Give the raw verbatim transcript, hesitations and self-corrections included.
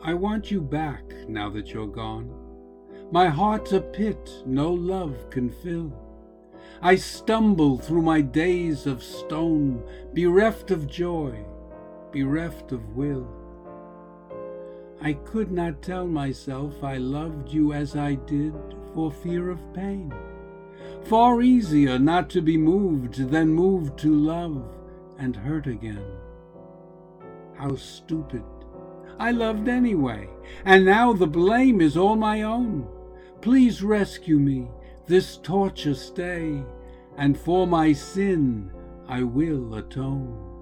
I want you back now that you're gone. My heart's a pit no love can fill. I stumble through my days of stone, bereft of joy, bereft of will. I could not tell myself I loved you as I did for fear of pain. Far easier not to be moved than moved to love and hurt again. How stupid. I loved anyway, and now the blame is all my own. Please rescue me, this torture stay, and for my sin I will atone.